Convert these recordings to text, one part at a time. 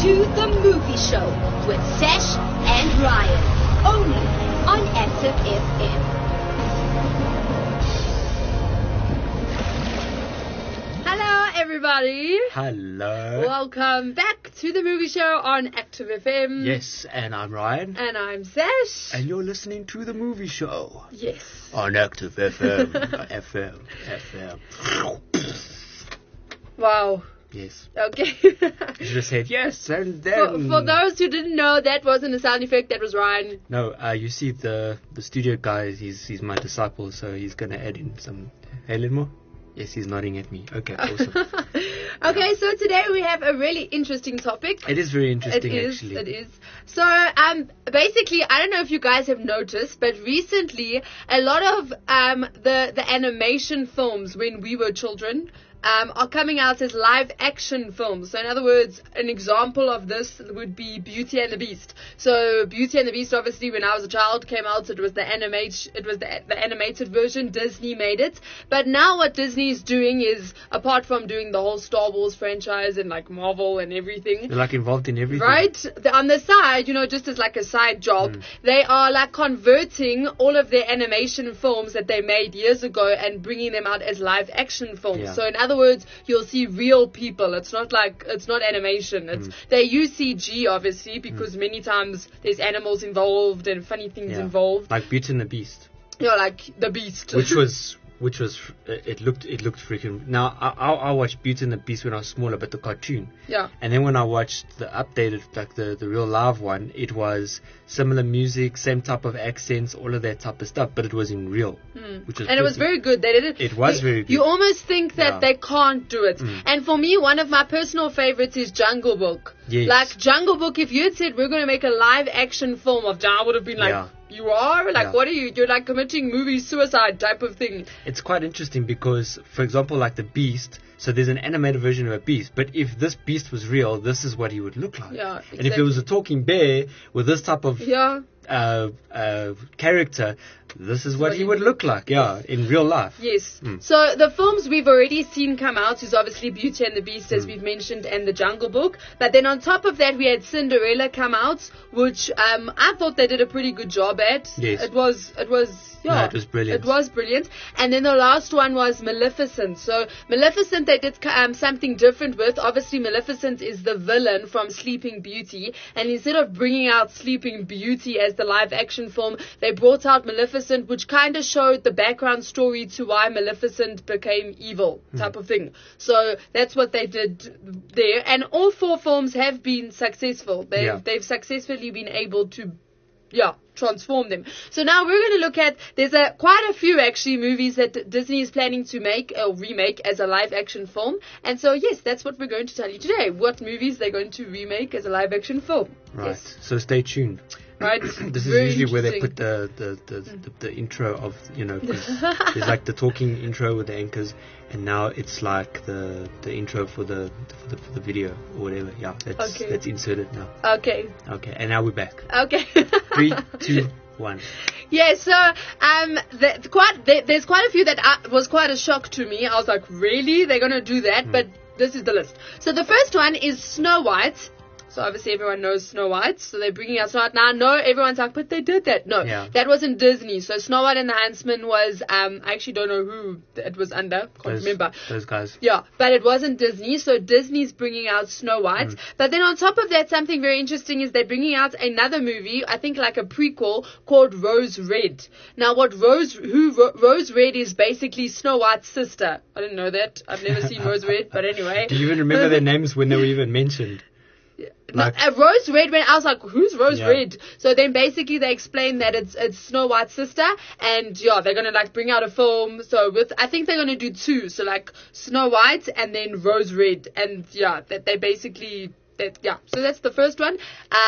to The Movie Show with Sesh and Ryan, only on Active FM. Hello, everybody. Hello. Welcome back to The Movie Show on Active FM. Yes, and I'm Ryan. And I'm Sesh. And you're listening to The Movie Show. Yes. On Active FM. FM. Wow. Yes. Okay. You should have said yes, and then... For those who didn't know, that wasn't a sound effect, that was Ryan. No, you see the studio guy, he's my disciple, so he's going to add in some... Hey, Linmore? Yes, he's nodding at me. Okay, awesome. Okay, so today we have a really interesting topic. It is very interesting, actually. It is. So, basically, I don't know if you guys have noticed, but recently, a lot of the animation films when we were children are coming out as live action films. So in other words, an example of this would be Beauty and the Beast. So Beauty and the Beast, obviously, when I was a child, came out. It was the animated version. Disney made it. But now what Disney is doing is, apart from doing the whole Star Wars franchise and like Marvel and everything, They're like involved in everything. right? On the side, just as like a side job, they are like converting all of their animation films that they made years ago and bringing them out as live action films. Yeah. So in other words, you'll see real people. It's not animation. They use CG obviously because many times there's animals involved and funny things involved. Like Beauty and the Beast. Like the Beast. Which was it looked freaking. Now I watched Beauty and the Beast when I was smaller, but the cartoon. Yeah. And then when I watched the updated, like the real live one, it was similar music, same type of accents, all of that type of stuff, but it was in real, which was. And it was very good. They did it. It was very good. You almost think that they can't do it. And for me, one of my personal favorites is Jungle Book. Yes. Like Jungle Book, if you had said we're going to make a live action film of Jungle, I would have been like. Yeah. You are? Like, what are you? You're like committing movie suicide type of thing. It's quite interesting because, for example, like the Beast, so there's an animated version of a beast, but if this beast was real, this is what he would look like. Yeah, exactly. And if it was a talking bear with this type of character, this is what he would look like, in real life. Yes. So the films we've already seen come out is obviously Beauty and the Beast, as we've mentioned, and The Jungle Book. But then on top of that, we had Cinderella come out, which I thought they did a pretty good job at. Yes. It was it was brilliant. It was brilliant. And then the last one was Maleficent. So Maleficent, they did something different with. Obviously, Maleficent is the villain from Sleeping Beauty. And instead of bringing out Sleeping Beauty as the live action film, they brought out Maleficent, which kind of showed the background story to why Maleficent became evil type of thing. So that's what they did there. And all four films have been successful. They've successfully been able to transform them. So now we're going to look at, there's quite a few actually movies that Disney is planning to make or remake as a live action film. And so yes, that's what we're going to tell you today. What movies they're going to remake as a live action film. Right. Yes. So stay tuned. Right. This is usually where they put the intro of, cause there's like the talking intro with the anchors, and now it's like the intro for the video or whatever. Yeah, that's inserted now. Okay. Okay, and now we're back. Okay. 3, 2, 1. Yeah, so there's quite a few that was quite a shock to me. I was like, really? They're going to do that? But this is the list. So the first one is Snow White. So obviously everyone knows Snow White. So they're bringing out Snow White. Now, no, everyone's like, but they did that. No, that wasn't Disney. So Snow White and the Huntsman was, I actually don't know who it was under. Can't remember. Those guys. Yeah, but it wasn't Disney. So Disney's bringing out Snow White. But then on top of that, something very interesting is they're bringing out another movie, I think like a prequel, called Rose Red. Now, Rose Red is basically Snow White's sister. I didn't know that. I've never seen Rose Red, but anyway. Do you even remember their names when they were even mentioned? Like, Rose Red, when I was like, who's Rose Red? So then basically they explain that it's Snow White's sister, and they're gonna like bring out a film. So I think they're gonna do two. So like Snow White and then Rose Red, and that they basically So that's the first one.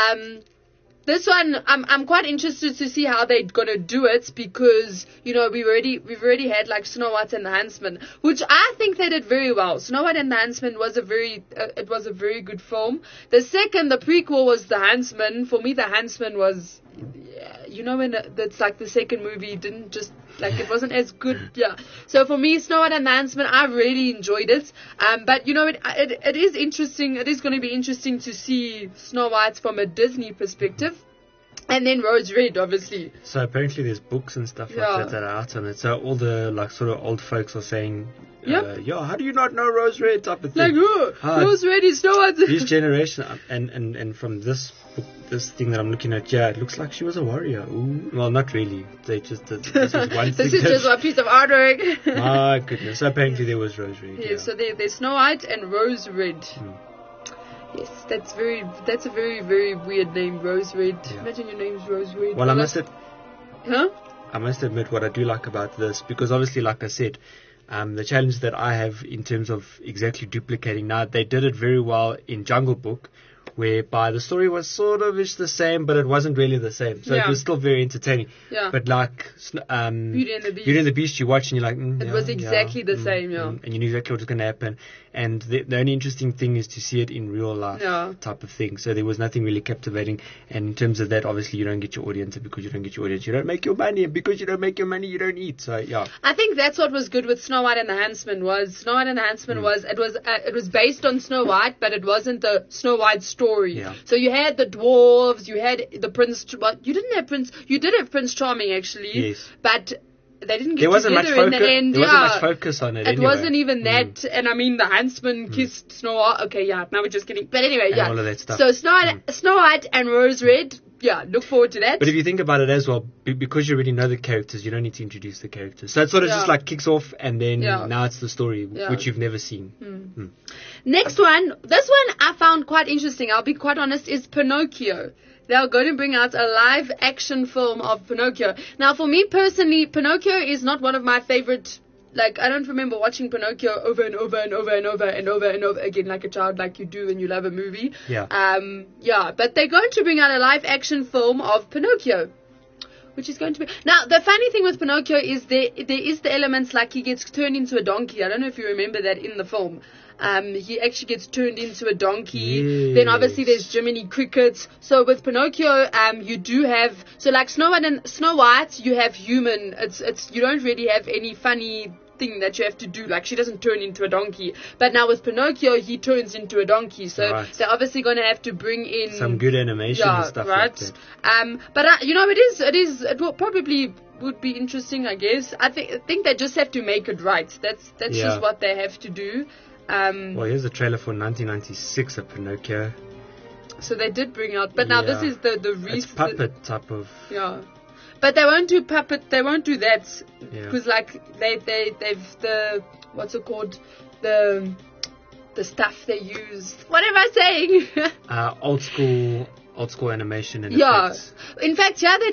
This one, I'm quite interested to see how they're gonna do it because we've already had like Snow White and the Huntsman, which I think they did very well. Snow White and the Huntsman was a very good film. The prequel was The Huntsman. For me, The Huntsman was you know, when that's like the second movie didn't just, like, it wasn't as good. Yeah. So for me, Snow White and the Huntsman, I really enjoyed it. But you know, it is interesting. It is going to be interesting to see Snow White from a Disney perspective. And then Rose Red, obviously. So apparently there's books and stuff like that are out on it. So all the like sort of old folks are saying, how do you not know Rose Red type of thing? Like, Rose Red is Snow White. This generation, and from this book, this thing that I'm looking at, it looks like she was a warrior. Ooh. Well, not really. They just this is one thing. This is just one piece of artwork. My goodness. So apparently there was Rose Red. Yeah, so there's Snow White and Rose Red. Yes, that's a very, very weird name, Rose Red. Yeah. Imagine your name's Rose Red. Well, I must admit what I do like about this, because obviously, like I said, the challenge that I have in terms of exactly duplicating, now they did it very well in Jungle Book, whereby the story was sort of the same, but it wasn't really the same. So it was still very entertaining. Yeah. But like Beauty and the Beast. Beauty and the Beast, you watch and you're like, it was exactly the same, and you knew exactly what was going to happen. And the only interesting thing is to see it in real life type of thing. So there was nothing really captivating. And in terms of that, obviously you don't get your audience, and because you don't get your audience, you don't make your money, and because you don't make your money, you don't eat. So yeah. I think that's what was good with Snow White and the Huntsman was it was based on Snow White, but it wasn't the Snow White story. Yeah. So you had the dwarves, you had the prince. Well, you didn't have Prince. You did have Prince Charming actually. Yes. But they didn't get together in the end. There wasn't much focus on it. It wasn't even that. And I mean, the Huntsman kissed Snow White. Okay, now we're just kidding. But anyway, and all of that stuff. So Snow White and Rose Red. Yeah, look forward to that. But if you think about it as well, because you already know the characters, you don't need to introduce the characters. So it sort of just like kicks off, and then now it's the story, which you've never seen. Next one, this one I found quite interesting, I'll be quite honest, is Pinocchio. They are going to bring out a live action film of Pinocchio. Now, for me personally, Pinocchio is not one of my favorite. Like, I don't remember watching Pinocchio over and over and over and over and over and over again like a child, like you do when you love a movie. Yeah. But they're going to bring out a live action film of Pinocchio, which is going to be... Now, the funny thing with Pinocchio is there is the elements like he gets turned into a donkey. I don't know if you remember that in the film. He actually gets turned into a donkey. Yes. Then obviously there's Jiminy Cricket. So with Pinocchio, you do have, so like Snow White, you have human. It's you don't really have any funny thing that you have to do. Like, she doesn't turn into a donkey. But now with Pinocchio, he turns into a donkey. So they're obviously going to have to bring in some good animation and stuff like that. But it will probably would be interesting, I guess. I think they just have to make it right. That's just what they have to do. Well, here's a trailer for 1996 of Pinocchio. So they did bring out, but now this is the it's puppet type of. Yeah, but they won't do puppet. They won't do that because like they've the what's it called, the stuff they use. What am I saying? Old school animation and effects. In fact, they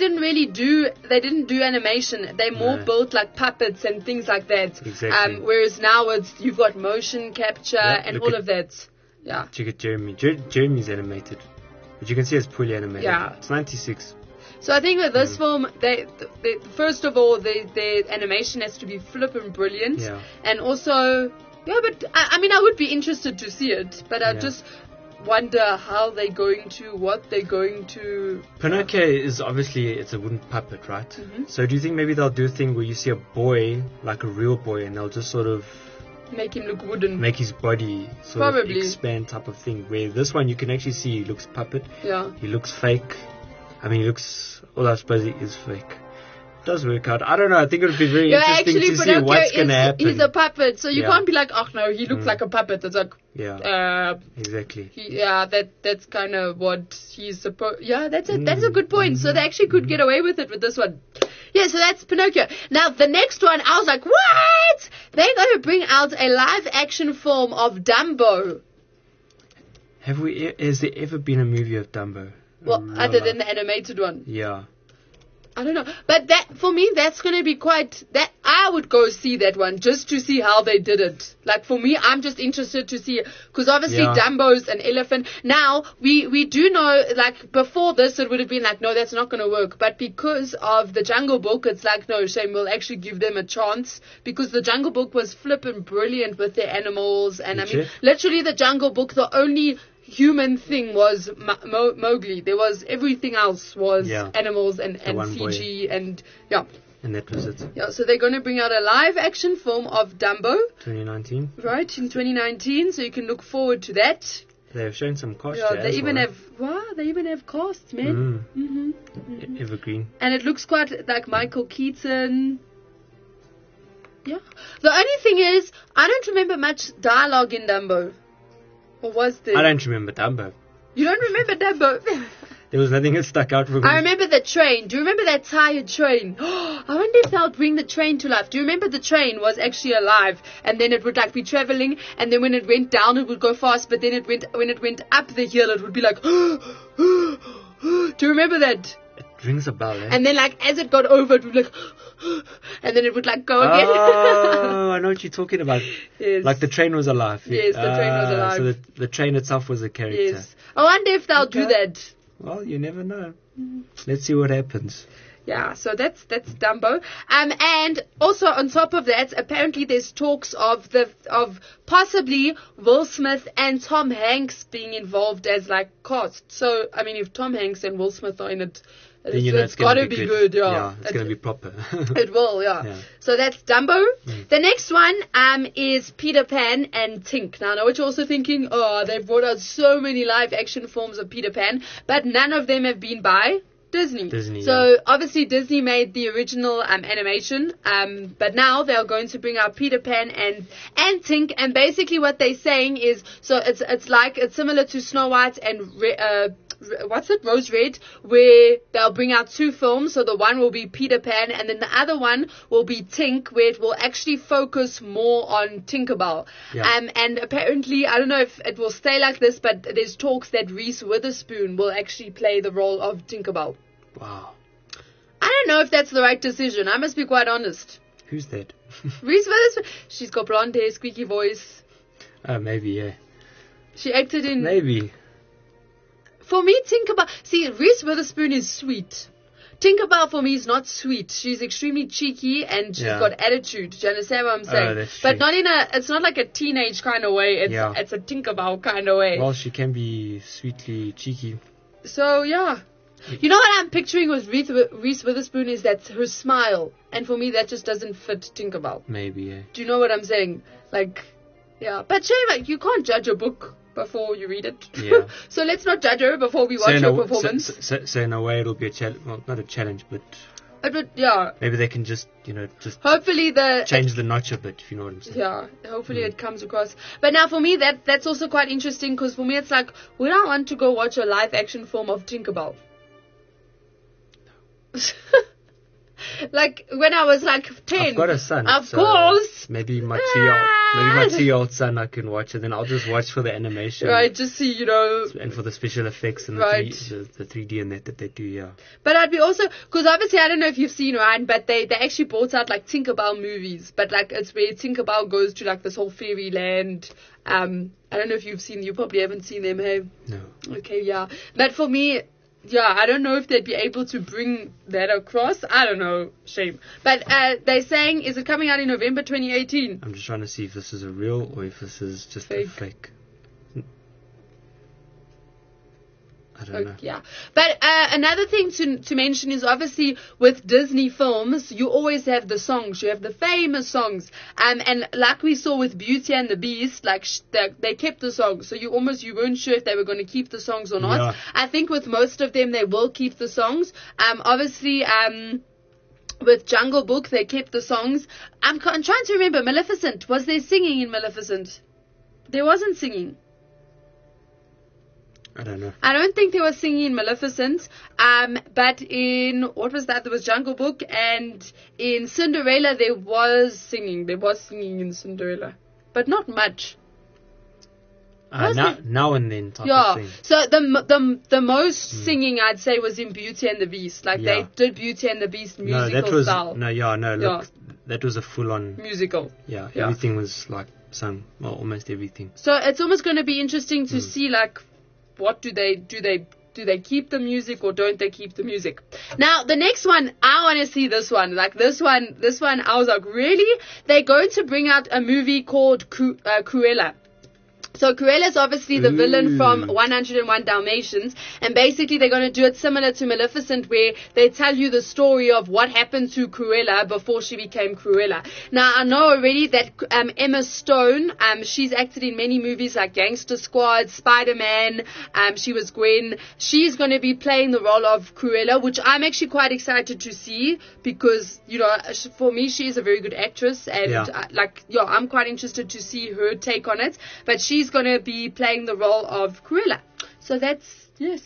didn't do animation. They more built like puppets and things like that. Exactly. Whereas now you've got motion capture and all of that. Yeah. You get Jeremy. Jeremy's animated, but you can see it's poorly animated. Yeah. It's 96. So I think with this film, they first of all, the animation has to be flippin' brilliant. Yeah. And also, but I mean, I would be interested to see it, but I just wonder what they're going to. Pinocchio is obviously, it's a wooden puppet, right? Mm-hmm. So do you think maybe they'll do a thing where you see a boy, like a real boy, and they'll just sort of make him look wooden, make his body sort of expand type of thing, where this one you can actually see he looks puppet. Yeah. He looks fake. I mean, I suppose he is fake. Does work out. I don't know. I think it would be very interesting to see what's going to happen. He's a puppet, so you can't be like, oh no, he looks like a puppet. It's like, exactly. That's kind of what he's supposed. Yeah, that's a good point. So they actually could get away with it with this one. Yeah, so that's Pinocchio. Now the next one, I was like, what? They're going to bring out a live action film of Dumbo. Has there ever been a movie of Dumbo? Well, other than the animated one. Yeah. I don't know. But for me, that's going to be I would go see that one just to see how they did it. Like, for me, I'm just interested to see, because obviously Dumbo's an elephant. Now, we do know, like, before this, it would have been like, no, that's not going to work. But because of the Jungle Book, it's like, no, shame, we'll actually give them a chance. Because the Jungle Book was flippin' brilliant with their animals. And I mean, literally the Jungle Book, the only human thing was Mowgli. There was everything else was animals and CG and And that was it. Yeah, so they're going to bring out a live action film of Dumbo. 2019. Right, in 2019, so you can look forward to that. They've shown some casts. Yeah, they even have casts, man. Evergreen. And it looks quite like Michael Keaton. Yeah. The only thing is, I don't remember much dialogue in Dumbo. Or was there? I don't remember Dumbo. You don't remember Dumbo? There was nothing that stuck out for me. I remember the train. Do you remember that tired train? I wonder if they'll bring the train to life. Do you remember the train was actually alive, and then it would like be traveling, and then when it went down it would go fast, but then when it went up the hill it would be like do you remember that? It rings a bell, eh? And then like as it got over it would be like and then it would like go again. Oh, I know what you're talking about. Yes. Like the train was alive. Yes, the train was alive. So the train itself was a character. Yes. I wonder if they'll do that. Well, you never know. Let's see what happens. Yeah, so that's Dumbo. And also on top of that, apparently there's talks of possibly Will Smith and Tom Hanks being involved as like cast. So I mean, if Tom Hanks and Will Smith are in it, it's got to be good. Yeah, it's going to be proper. It will, yeah. So that's Dumbo. The next one is Peter Pan and Tink. Now I know what you're also thinking. Oh, they've brought out so many live action films of Peter Pan, but none of them have been by Disney. So obviously Disney made the original animation, but now they are going to bring out Peter Pan and Tink, and basically what they're saying is, so it's similar to Snow White and Rose Red, where they'll bring out two films. So the one will be Peter Pan, and then the other one will be Tink, where it will actually focus more on Tinkerbell. And apparently, I don't know if it will stay like this, but there's talks that Reese Witherspoon will actually play the role of Tinkerbell. Wow. I don't know if that's the right decision. I must be quite honest. Who's that? Reese Witherspoon. She's got blonde hair, squeaky voice. Maybe, yeah. She acted in... Maybe. For me, Tinkerbell... See, Reese Witherspoon is sweet. Tinkerbell for me is not sweet. She's extremely cheeky and she's got attitude. Do you understand what I'm saying? That's but true. not in a... It's not like a teenage kind of way. It's a Tinkerbell kind of way. Well, she can be sweetly cheeky. So, yeah. You know what I'm picturing with Reese Witherspoon is that her smile. And for me, that just doesn't fit Tinkerbell. Maybe, yeah. Do you know what I'm saying? Like, yeah. But Shema, you can't judge a book before you read it. Yeah. So let's not judge her before we watch her performance. So in a way, it'll be a challenge. Well, not a challenge, but... yeah. Maybe they can just hopefully change the notch a bit, if you know what I'm saying. Yeah, hopefully it comes across. But now for me, that's also quite interesting, because for me it's like, would I want to go watch a live action film of Tinkerbell? Like when I was like 10. I've got a son. Of course. Maybe my 2-year-old son, I can watch it. Then I'll just watch for the animation. Right, just see, and for the special effects and the 3D and that they do, yeah. But I'd be also, because obviously I don't know if you've seen, Ryan, but they actually brought out like Tinkerbell movies. But like it's where Tinkerbell goes to like this whole fairyland. I don't know if you've seen, you probably haven't seen them, hey? No. Okay, yeah. But for me... Yeah, I don't know if they'd be able to bring that across. I don't know. Shame. But they're saying, is it coming out in November 2018? I'm just trying to see if this is a real or if this is just a fake. I don't know. Yeah. But another thing to mention is obviously with Disney films, you always have the songs. You have the famous songs. And like we saw with Beauty and the Beast, like they kept the songs. So you weren't sure if they were going to keep the songs or not. Yeah. I think with most of them, they will keep the songs. Obviously, with Jungle Book, they kept the songs. I'm trying to remember. Maleficent. Was there singing in Maleficent? There wasn't singing. I don't know. I don't think they were singing in Maleficent. But in, what was that? There was Jungle Book, and in Cinderella there was singing. There was singing in Cinderella. But not much. Now and then type of thing. So the most singing I'd say was in Beauty and the Beast. Like they did Beauty and the Beast musical style. Look, that was a full on musical. Yeah, everything was like sung. Well, almost everything. So it's almost going to be interesting to see like, what do they keep the music or don't they keep the music? Now the next one, I want to see this one. Like this one I was like, really? They're going to bring out a movie called Cruella. So Cruella is obviously the villain from 101 Dalmatians, and basically they're going to do it similar to Maleficent, where they tell you the story of what happened to Cruella before she became Cruella. Now, I know already that Emma Stone, she's acted in many movies like Gangster Squad, Spider-Man, she was Gwen. She's going to be playing the role of Cruella, which I'm actually quite excited to see, because, you know, for me, she is a very good actress, and I'm quite interested to see her take on it. But she's going to be playing the role of Cruella. So that's, yes.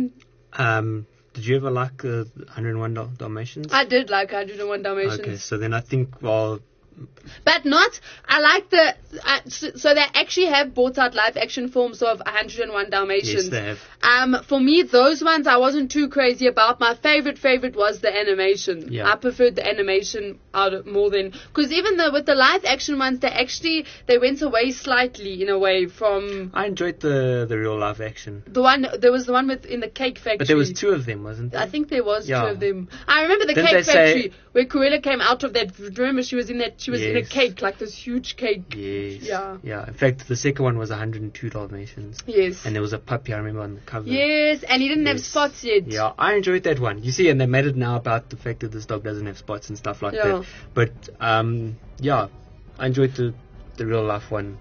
Did you ever like 101 Dalmatians? I did like 101 Dalmatians. Okay, so then I think, but not, I like so they actually have brought out live action films of 101 Dalmatians. Yes, they have. For me, those ones I wasn't too crazy about. My favorite was the animation. Yeah. I preferred the animation more than, because even with the live action ones, they went away slightly in a way from. I enjoyed the real live action. There was the one in the cake factory. But there was two of them, wasn't there? I think there was two of them. I remember the cake factory where Cruella came out of that. Remember, she was in that. She was in a cake, like this huge cake. Yes. Yeah. Yeah. In fact, the second one was 102 Dalmatians. Yes. And there was a puppy, I remember, on the cover. Yes, and he didn't have spots yet. Yeah, I enjoyed that one. You see, and they made it now about the fact that this dog doesn't have spots and stuff like that. But, I enjoyed the real life one.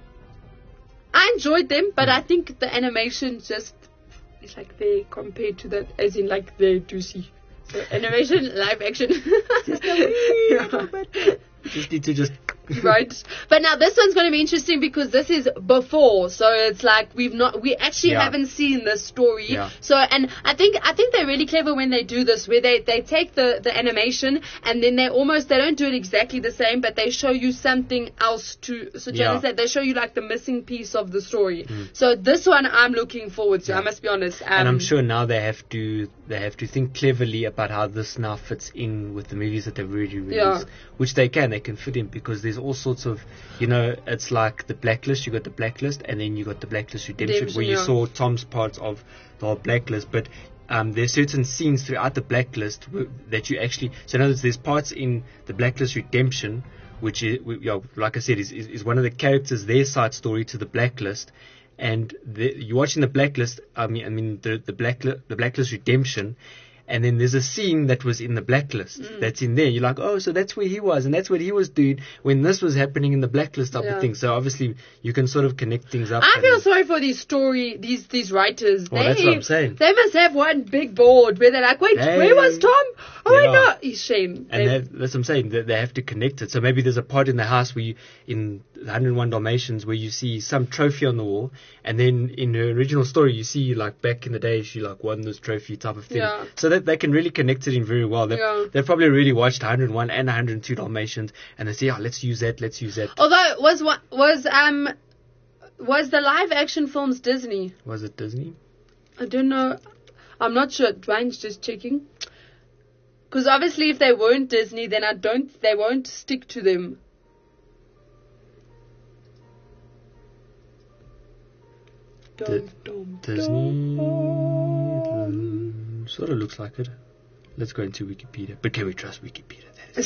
I enjoyed them, but I think the animation just is like there compared to that, as in like the 2C. So animation, live action. Just a bit. Just need to just right. But now this one's going to be interesting because this is before, so it's like we actually haven't seen this story. Yeah. So, and I think they're really clever when they do this, where they take the animation and then they don't do it exactly the same, but they show you something else to. So do you understand? They show you like the missing piece of the story. So this one I'm looking forward to. I must be honest. And I'm sure now they have to think cleverly about how this now fits in with the movies that they've already released, which they can fit in, because there's all sorts of, it's like the Blacklist. You got the Blacklist, and then you got the Blacklist Redemption, where you saw Tom's parts of the whole Blacklist. But there's certain scenes throughout the Blacklist that you actually. So in other words, there's parts in the Blacklist Redemption, which is, like I said, is one of the characters' their side story to the Blacklist. And you're watching the Blacklist. The Blacklist Redemption. And then there's a scene that was in the Blacklist that's in there. You're like, oh, so that's where he was, and that's what he was doing when this was happening in the Blacklist type of thing. So obviously you can sort of connect things up. I feel sorry for these writers. Well, that's what I'm saying. They must have one big board where they're like, wait, where was Tom? Oh my God, he's shame. And that's what I'm saying. They have to connect it. So maybe there's a part in the house where in 101 Dalmatians where you see some trophy on the wall, and then in her original story you see like back in the day she like won this trophy type of thing. Yeah. So that they can really connect it in very well. They've probably really watched 101 and 102 Dalmatians, and they say, let's use that. Although was the live action films Disney? Was it Disney? I don't know. I'm not sure. Dwayne's just checking. Because obviously if they weren't Disney, then they won't stick to them. Disney sort of looks like it. Let's go into Wikipedia. But can we trust Wikipedia?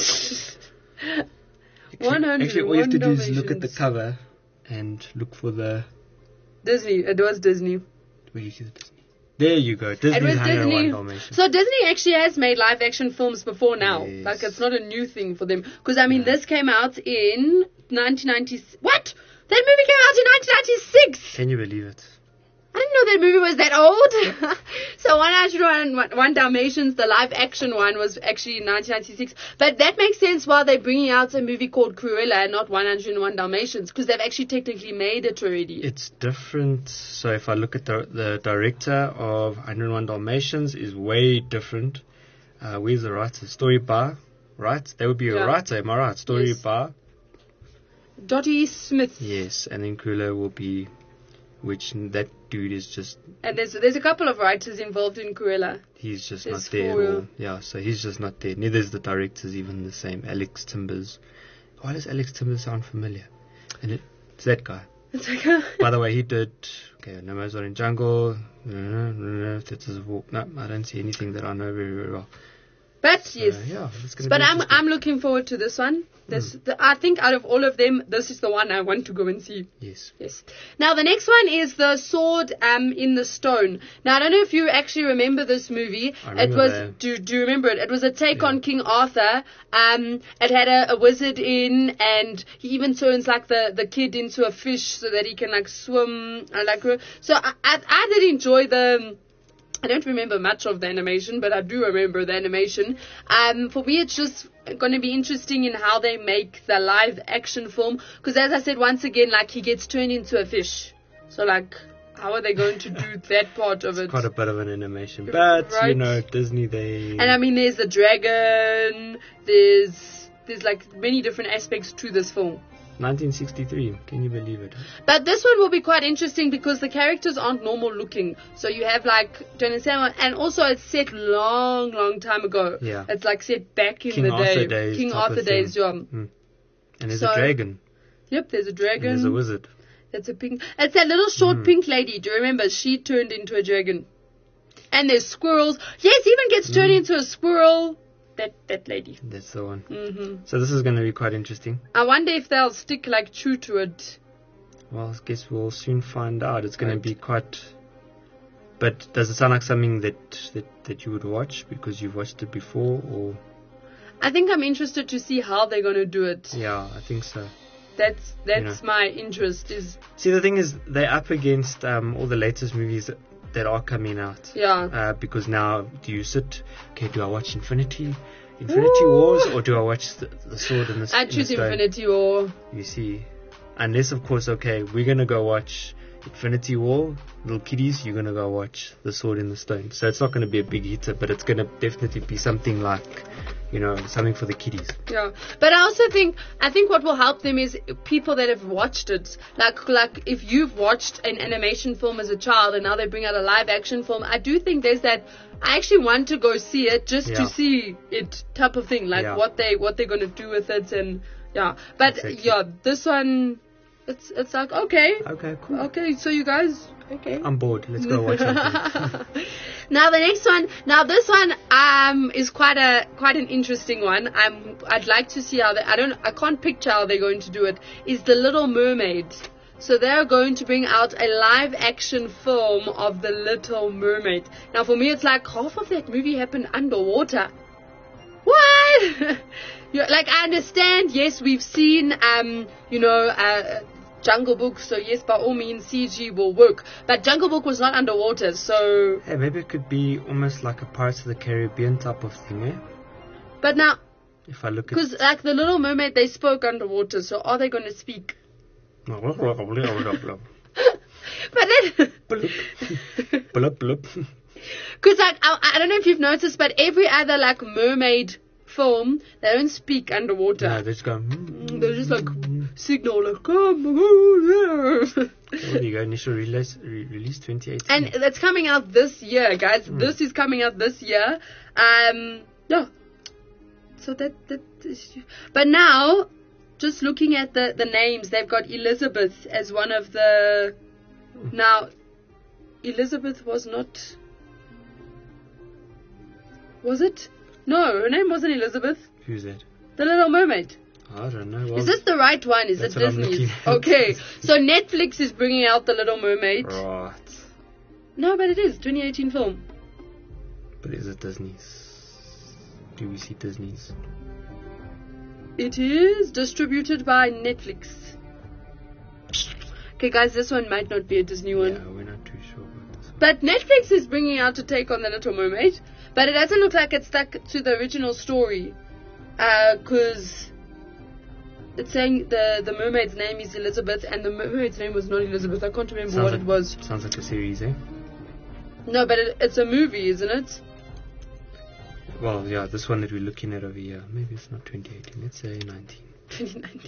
Actually, all you have to do is look at the cover and look for the Disney. It was Disney. Where do you see the Disney? There you go. Disney's 101 Dalmatians. So Disney actually has made live action films before now. Yes. Like it's not a new thing for them. Because this came out in 1990. What? That movie came out in 1996. Can you believe it? I didn't know that movie was that old. So 101 Dalmatians, the live action one, was actually in 1996. But that makes sense why they're bringing out a movie called Cruella and not 101 Dalmatians, because they've actually technically made it already. It's different. So if I look at the director of 101 Dalmatians is way different. Where's the writer? Story by, right? That would be a writer, am I right? Story by Dottie Smith. Yes, and then Cruella will be... Which that dude is just... And there's a couple of writers involved in Cruella. He's just not there at all. Yeah, so he's just not there. Neither is the directors even the same. Alex Timbers. Why does Alex Timbers sound familiar? And it's that guy. It's that guy. By the way, he did... Okay, No Man's Land in Jungle. No, I don't see anything that I know very, very well. But yes, it's gonna but be interesting. I'm looking forward to this one. I think out of all of them, this is the one I want to go and see. Yes. Now the next one is The Sword in the Stone. Now I don't know if you actually remember this movie. I remember Do you remember it? It was a take on King Arthur. It had a wizard in, and he even turns like the kid into a fish so that he can like swim. So I did enjoy the. I don't remember much of the animation, but I do remember the animation. For me, it's just going to be interesting in how they make the live action film. Because as I said, once again, like he gets turned into a fish. So like, how are they going to do that part of it? Quite a bit of an animation. But, right? you know, Disney, they... And I mean, there's the dragon. There's like many different aspects to this film. 1963, can you believe it? But this one will be quite interesting because the characters aren't normal looking. So you have like, do you understand what? And also it's set long time ago. Yeah. It's like set back in King the Arthur day. days King type Arthur of days, yeah. And there's a dragon. Yep, there's a dragon. And there's a wizard. That's a pink. It's that little short pink lady. Do you remember? She turned into a dragon. And there's squirrels. Yes, even gets turned into a squirrel. That lady. That's the one. Mm-hmm. So this is going to be quite interesting. I wonder if they'll stick like true to it. Well, I guess we'll soon find out. It's going to be quite... But does it sound like something that you would watch because you've watched it before, or... I think I'm interested to see how they're going to do it. Yeah, I think so. That's my interest. See, the thing is, they're up against all the latest movies that are coming out. Yeah. Because now, do you sit... Okay, do I watch Infinity Wars, or do I watch the Sword in the Stone? I choose Infinity War. You see. Unless, of course, okay, we're going to go watch Infinity War. Little kiddies, you're going to go watch The Sword in the Stone. So it's not going to be a big hitter, but it's going to definitely be something like, you know, something for the kiddies. Yeah. But I also think what will help them is people that have watched it. Like if you've watched an animation film as a child and now they bring out a live action film, I do think there's that, I actually want to go see it just to see it type of thing. Like what they're going to do with it, and yeah. But exactly. This one, it's like, okay. Okay, cool. Okay, so you guys, okay. I'm bored. Let's go watch something. Now the next one. Now this one is quite an interesting one. I'd like to see how I can't picture how they're going to do it. Is The Little Mermaid. So they're going to bring out a live action film of The Little Mermaid. Now for me it's like half of that movie happened underwater. What? Like I understand, yes, we've seen Jungle Book, so yes, by all means CG will work. But Jungle Book was not underwater, so... Hey, maybe it could be almost like a Pirates of the Caribbean type of thing, eh? But now... If I look at... Because like The Little Mermaid, they spoke underwater, so are they going to speak? But then... Because like, I don't know if you've noticed, but every other like mermaid film, they don't speak underwater. No, they just go... They're just like... signal like, come on. There you go, initial release 2018. And that's coming out this year, guys. This is coming out this year. Yeah. So that is, but now, just looking at the names, they've got Elizabeth as one of the. Now, Elizabeth was not. Was it? No, her name wasn't Elizabeth. Who's that? The Little Mermaid. I don't know. Well, is this the right one? Is it Disney's? Okay, so Netflix is bringing out The Little Mermaid. Right. No, but it is 2018 film. But is it Disney's? Do we see Disney's? It is distributed by Netflix. Okay, guys, this one might not be a Disney one. Yeah, we're not too sure about this one. But Netflix is bringing out a take on The Little Mermaid, but it doesn't look like it's stuck to the original story, because it's saying the mermaid's name is Elizabeth, and the mermaid's name was not Elizabeth. I can't remember what it was. Sounds like a series, eh? No, but it's a movie, isn't it? Well, yeah, this one that we're looking at over here. Maybe it's not 2018. Let's say 2019.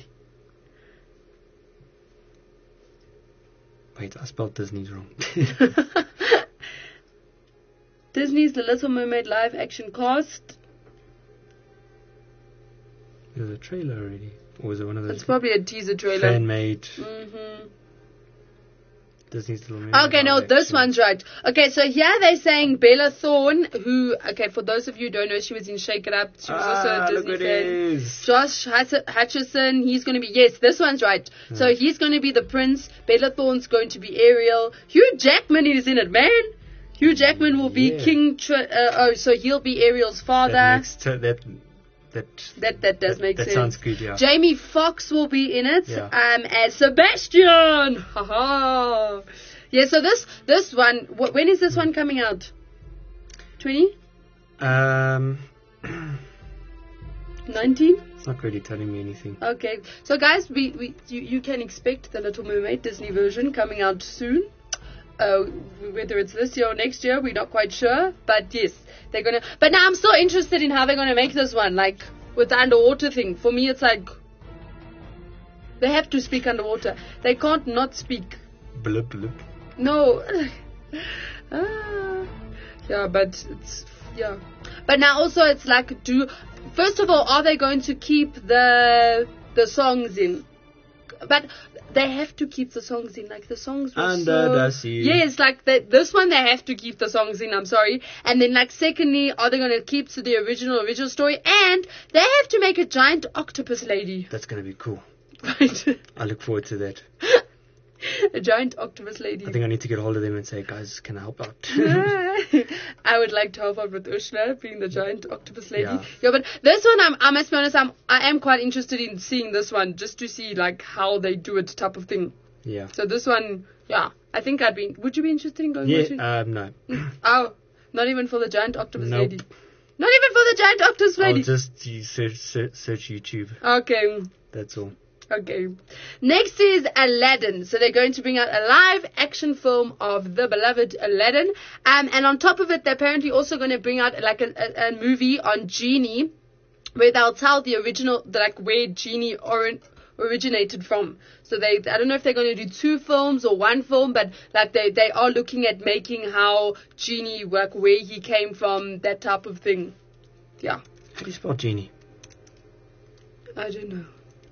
Wait, I spelled Disney's wrong. Disney's The Little Mermaid live action cast. There's a trailer already. Or is it one of those? It's probably a teaser trailer. Fan-made. Mm-hmm. Disney's Little Mermaid. Okay, no, this one's right. Okay, so here they're saying Bella Thorne, who, okay, for those of you who don't know, she was in Shake It Up. She was also a Disney fan. Josh Hutcherson, he's going to be, yes, this one's right. So he's going to be the prince. Bella Thorne's going to be Ariel. Hugh Jackman is in it, man. Hugh Jackman will be King, so he'll be Ariel's father. That does make sense. That sounds good, yeah. Jamie Foxx will be in it as Sebastian. Haha. Yeah, so this one, when is this one coming out? 20? 19? It's not really telling me anything. Okay. So guys, you can expect the Little Mermaid Disney version coming out soon. Whether it's this year or next year, we're not quite sure. But yes, they're gonna. But now I'm still interested in how they're gonna make this one, like with the underwater thing. For me, it's like they have to speak underwater. They can't not speak. Blip blip. No. Yeah, but it's But now also it's like, first of all, are they going to keep the songs in? But they have to keep the songs in. Like the songs were Under the sea. Yes, like this one they have to keep the songs in. I'm sorry. And then like secondly, are they going to keep to the original story? And they have to make a giant octopus lady. That's going to be cool. Right. I look forward to that. A giant octopus lady. I think I need to get hold of them and say, guys, can I help out? I would like to help out with Ursula being the giant octopus lady. Yeah, but this one, I must be honest, I am quite interested in seeing this one just to see like how they do it, type of thing. Yeah. So this one, I think would you be interested in going watching? No. Oh, not even for the giant octopus lady. Not even for the giant octopus lady. I'll just search YouTube. Okay. That's all. Okay. Next is Aladdin. So they're going to bring out a live action film of the beloved Aladdin. And on top of it, they're apparently also going to bring out like a movie on Genie, where they'll tell the original, like where Genie originated from. So I don't know if they're going to do 2 films or 1 film, but like they are looking at making how Genie, like where he came from, that type of thing. Yeah. How do you spell Genie? I don't know.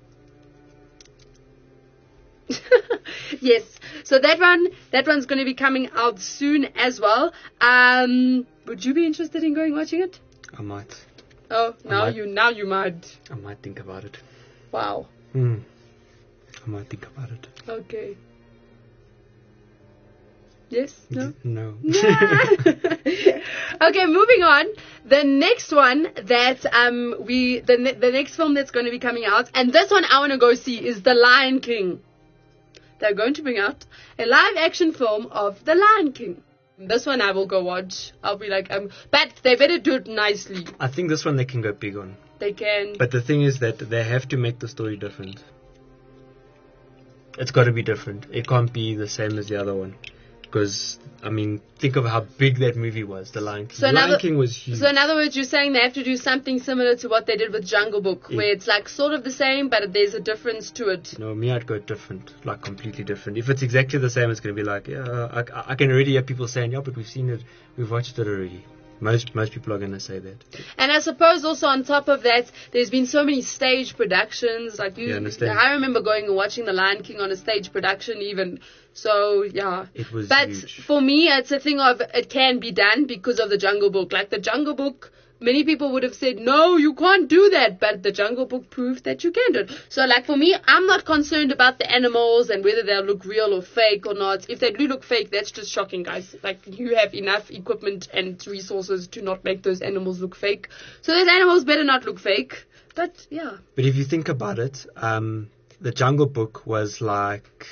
Yes, so that one's going to be coming out soon as well. Would you be interested in going watching it? I might. Oh, now you might. I might think about it. Wow. I might think about it. Okay. Yes? No? No. Okay, moving on. The next one that the next film that's going to be coming out, and this one I want to go see, is The Lion King. They're going to bring out a live action film of The Lion King. This one I will go watch. I'll be like, but they better do it nicely. I think this one they can go big on. They can. But the thing is that they have to make the story different. It's got to be different. It can't be the same as the other one. Because, I mean, think of how big that movie was, The Lion King. The Lion King was huge. So in other words, you're saying they have to do something similar to what they did with Jungle Book, where it's like sort of the same, but there's a difference to it. No, me, I'd go different, like completely different. If it's exactly the same, it's going to be like, I can already hear people saying, but we've seen it, we've watched it already. Most people are going to say that. And I suppose also on top of that, there's been so many stage productions. Like I remember going and watching The Lion King on a stage production even. So, yeah. It was huge. For me, it's a thing of it can be done because of the Jungle Book. Like the Jungle Book, many people would have said, no, you can't do that. But the Jungle Book proved that you can do it. So, like for me, I'm not concerned about the animals and whether they'll look real or fake or not. If they do look fake, that's just shocking, guys. Like you have enough equipment and resources to not make those animals look fake. So those animals better not look fake. But, yeah. But if you think about it, the Jungle Book was like...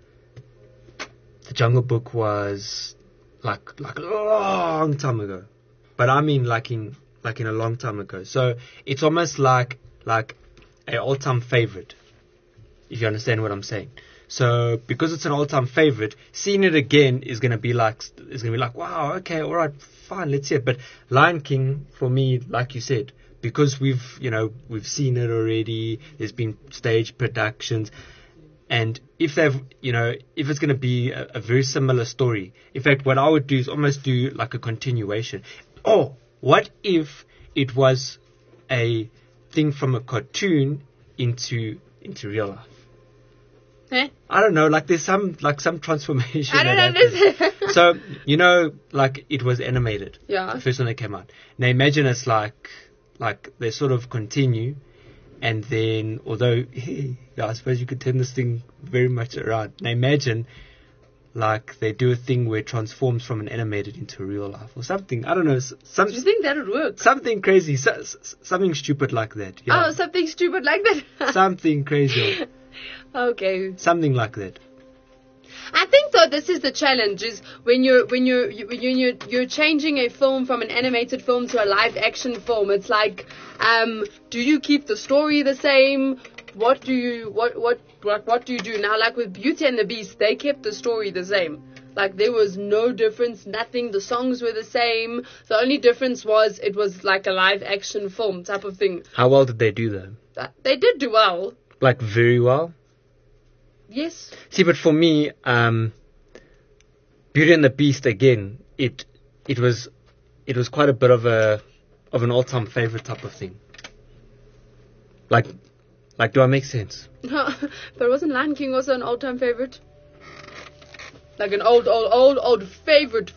The Jungle Book was like a long time ago, but I mean like in a long time ago. So it's almost like an all-time favorite, if you understand what I'm saying. So because it's an all-time favorite, seeing it again is gonna be like wow, okay, all right, fine, let's see it. But Lion King, for me, like you said, because we've seen it already. There's been stage productions. And if it's going to be a very similar story, in fact, what I would do is almost do like a continuation. Oh, what if it was a thing from a cartoon into real life? Eh? I don't know, like there's some transformation. I don't that happens. understand. So, you know, like it was animated. Yeah. The first one that came out. Now imagine it's like they sort of continue, and then, although, yeah, I suppose you could turn this thing very much around. Now imagine, like, they do a thing where it transforms from an animated into real life or something. I don't know. Do you think that would work? Something crazy. Something stupid like that. Yeah. Oh, something stupid like that? Something crazy. Okay. Something like that. I think though this is the challenge is when you're changing a film from an animated film to a live action film. It's like, do you keep the story the same? What do you do now? Like with Beauty and the Beast, they kept the story the same. Like there was no difference, nothing. The songs were the same. The only difference was it was like a live action film type of thing. How well did they do though? They did do well. Like very well. Yes. See, but for me, Beauty and the Beast again, it was quite a bit of an all-time favorite type of thing. Like, do I make sense? But wasn't Lion King also an all-time favorite? Like an old favorite.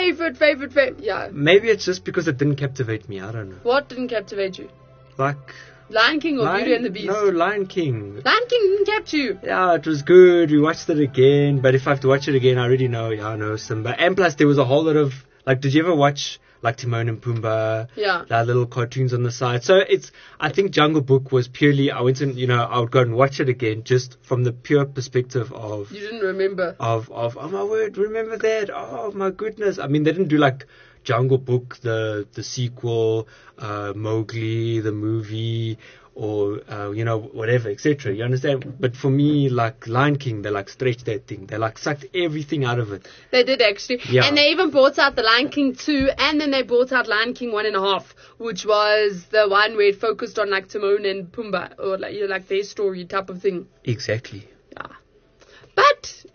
Yeah. Maybe it's just because it didn't captivate me. I don't know. What didn't captivate you? Like Lion King or Beauty and the Beast? No, Lion King. Lion King didn't capture you. Yeah, it was good. We watched it again, but if I have to watch it again, I already know. Yeah, I know Simba. And plus, there was a whole lot of like. Did you ever watch like Timon and Pumbaa? Yeah. That little cartoons on the side. So I think Jungle Book was purely. I went and I would go and watch it again just from the pure perspective of. You didn't remember. Of oh my word, remember that? Oh my goodness. I mean, they didn't do like Jungle Book, the sequel, Mowgli, the movie, or whatever, etc. You understand? But for me, like Lion King, they like stretched that thing. They like sucked everything out of it. They did actually. Yeah. And they even brought out the Lion King 2, and then they brought out Lion King 1.5, which was the one where it focused on like Timon and Pumbaa, or like like their story type of thing. Exactly. Yeah. But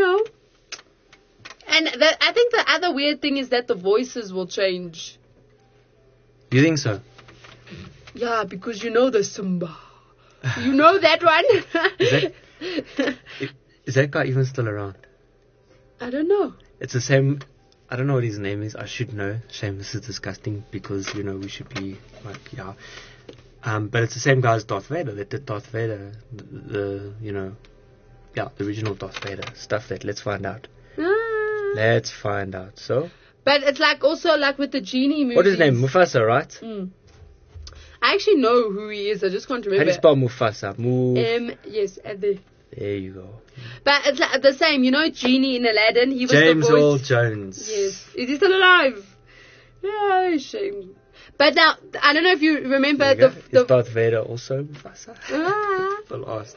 and I think the other weird thing is that the voices will change. You think so? Yeah, because the Simba. You know that one? Is that guy even still around? I don't know. It's the same. I don't know what his name is. I should know. Shame, this is disgusting because, we should be like, yeah. But it's the same guy as Darth Vader that did Darth Vader. The original Darth Vader. Stuff that. Let's find out. Let's find out. So? But it's like also like with the genie movies. What is his name? Mufasa, right? Mm. I actually know who he is. I just can't remember. How do you spell Mufasa? Yes, at the... There you go. But it's like the same. Genie in Aladdin? He was James the voice. Earl Jones. Yes. Is he still alive? Yeah, shame. But now, I don't know if you remember the Is Darth Vader also Mufasa? The last.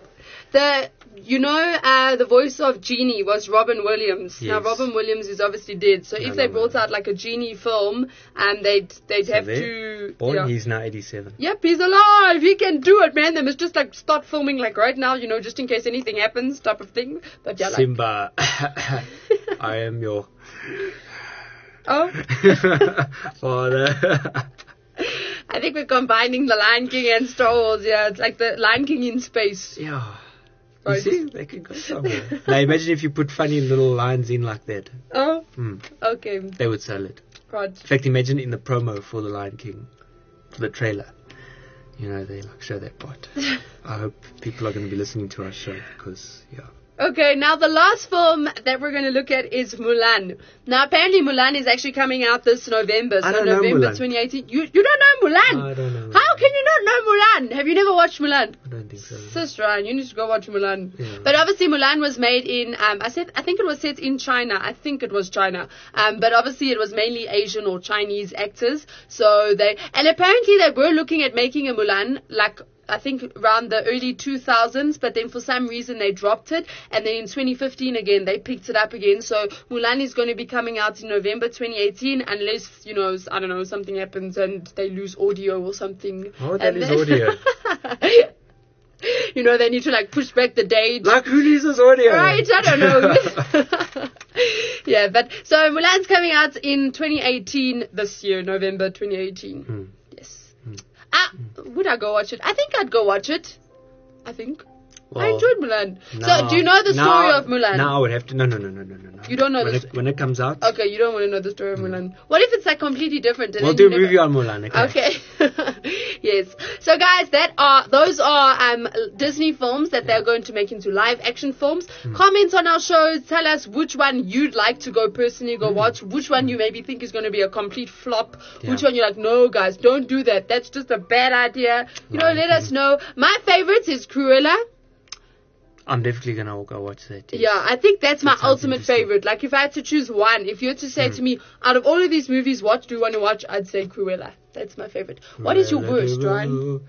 The voice of Genie was Robin Williams. Yes. Now Robin Williams is obviously dead. So if they brought out like a Genie film, they'd have to. Born, yeah. He's now 87. Yep, he's alive. He can do it, man. They must just like start filming like right now, just in case anything happens, type of thing. But yeah, Simba, I am your father. I think we're combining the Lion King and Star Wars. Yeah, it's like the Lion King in space. Yeah. Right. You see, they can go somewhere. Now imagine if you put funny little lines in like that. Oh. Okay. They would sell it. Right. In fact, imagine in the promo for the Lion King, for the trailer, they like show that part. I hope people are going to be listening to our show because, yeah. Okay, now the last film that we're going to look at is Mulan. Now apparently Mulan is actually coming out this November. So I don't know November Mulan. 2018. You don't know Mulan? No, I don't know. How can you not know Mulan? Have you never watched Mulan? I don't think so. Sister Ryan, you need to go watch Mulan. Yeah. But obviously Mulan was made in, I think it was set in China. I think it was China. But obviously it was mainly Asian or Chinese actors. And apparently they were looking at making a Mulan, like, I think around the early 2000s, but then for some reason they dropped it, and then in 2015 again they picked it up again. So Mulan is going to be coming out in November 2018, unless I don't know, something happens and they lose audio or something. Oh, that is audio. They need to like push back the date. Like who loses audio? Right, I don't know. Yeah, but so Mulan's coming out in 2018 this year, November 2018. Would I go watch it? I think I'd go watch it. I think. I enjoyed Mulan. So, do you know the story of Mulan? Now I would have to. No. You don't know when it comes out. Okay, you don't want to know the story of Mulan. What if it's like completely different? We'll do a review on Mulan. Okay. Yes. So, guys, those are Disney films that they're going to make into live action films. Comment on our shows. Tell us which one you'd like to go personally go watch. Which one you maybe think is going to be a complete flop. Which one you're like, no, guys, don't do that. That's just a bad idea. Let us know. My favorite is Cruella. I'm definitely going to go watch that. Yeah, I think that's my ultimate favorite. Like, if I had to choose one, if you had to say to me, out of all of these movies, what do you want to watch? I'd say Cruella. That's my favorite. What is your worst, Ryan?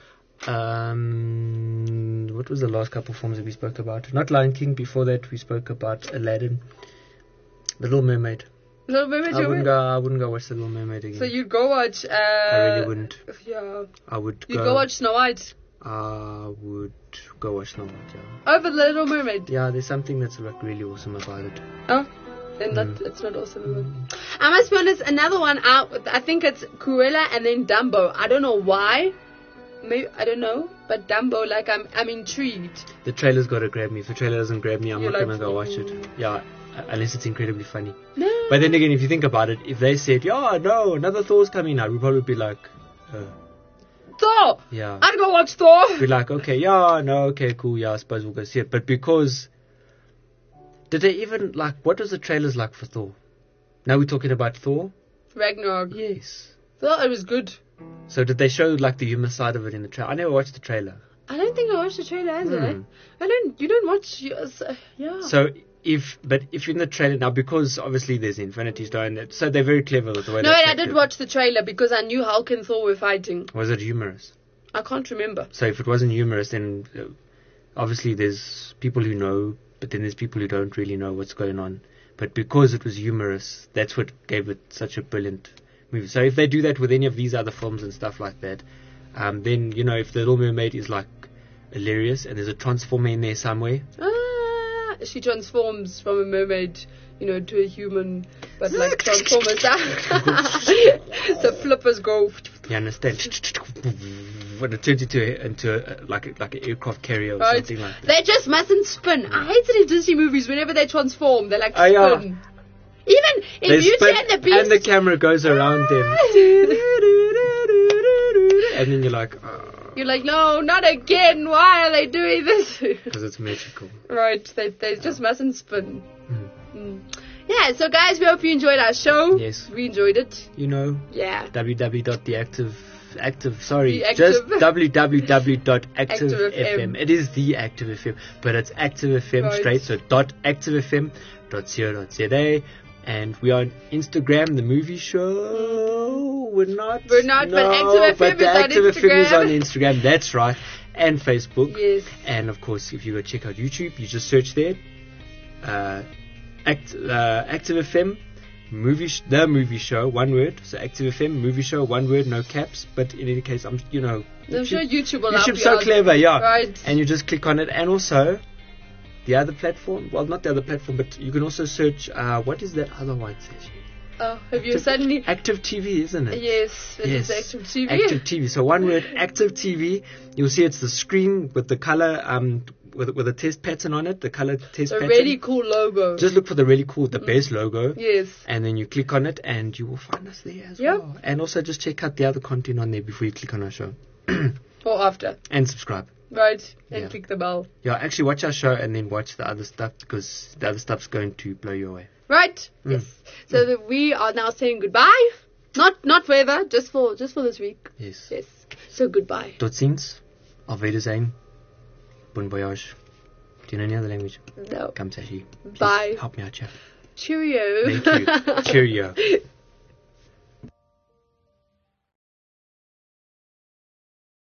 What was the last couple of films that we spoke about? Not Lion King. Before that, we spoke about Aladdin. The Little Mermaid. Little Mermaid, I wouldn't go watch The Little Mermaid again. So you'd go watch... I really wouldn't. Yeah. You'd go watch Snow White. I would go watch Snow White, Over The Little Mermaid? Yeah, there's something that's like really awesome about it. Oh, then it's not awesome. I must be honest, another one out, I think it's Cruella and then Dumbo. I don't know why. Maybe, I don't know, but Dumbo, like, I'm intrigued. The trailer's got to grab me. If the trailer doesn't grab me, I'm not going to go watch it. Yeah, unless it's incredibly funny. No. But then again, if you think about it, if they said, yeah, no, another Thor's coming out, we'd probably be like... Thor! Yeah. I'd go watch Thor! Be like, okay, yeah, no, okay, cool, yeah, I suppose we'll go see it. But because... Did they even, like, what was the trailers like for Thor? Now we're talking about Thor? Ragnarok. Yes. Thought it was good. So did they show, like, the human side of it in the trailer? I never watched the trailer. I don't think I watched the trailer either. You don't watch yours, yeah. So... If you're in the trailer now, because obviously there's Infinity Stone, so they're very clever with the way. No, I did watch the trailer because I knew Hulk and Thor were fighting. Was it humorous? I can't remember. So if it wasn't humorous, then obviously there's people who know, but then there's people who don't really know what's going on. But because it was humorous, that's what gave it such a brilliant movie. So if they do that with any of these other films and stuff like that, then if the Little Mermaid is like hilarious and there's a transformer in there somewhere. She transforms from a mermaid, to a human, but like Transformers. The flippers go. You understand? When it turns into like an aircraft carrier or something like that. They just mustn't spin. I hate it in Disney movies. Whenever they transform, they like spin. Yeah. Even in Beauty and the Beast, and the camera goes around them, and then you're like. You're like, no, not again. Why are they doing this? Because it's magical. Right. They just mustn't spin. Yeah, so guys, we hope you enjoyed our show. Yes. We enjoyed it. Yeah. www.active.fm. It is the Active FM, but it's Active FM straight, so .activefm.co.za. And we are on Instagram, the movie show. We're not, but Active FM is on Instagram. That's right, and Facebook. Yes. And of course, if you go check out YouTube, you just search there, Active FM the movie show, one word. So Active FM movie show, one word, no caps. But in any case, I'm sure YouTube will help you YouTube's so clever, yeah. Right. And you just click on it, and also. The other platform, well, not the other platform, but you can also search, what is that other one? Oh, have you suddenly... Active TV, isn't it? Yes, it is Active TV. Active TV. So one word, Active TV. You'll see it's the screen with the color, with a test pattern on it, the color test pattern. A really cool logo. Just look for the really cool, the best logo. Yes. And then you click on it, and you will find us there as well. And also just check out the other content on there before you click on our show. Or after. And subscribe. Right, and click the bell. Yeah, actually watch our show and then watch the other stuff because the other stuff's going to blow you away. Right, yes. So we are now saying goodbye. Not forever, just for this week. Yes. Yes. So goodbye. Tot ziens. Auf Wiedersehen. Bon voyage. Do you know any other language? No. Come, Sashi. Bye. Help me out, Chef. Cheerio. Thank you. Cheerio.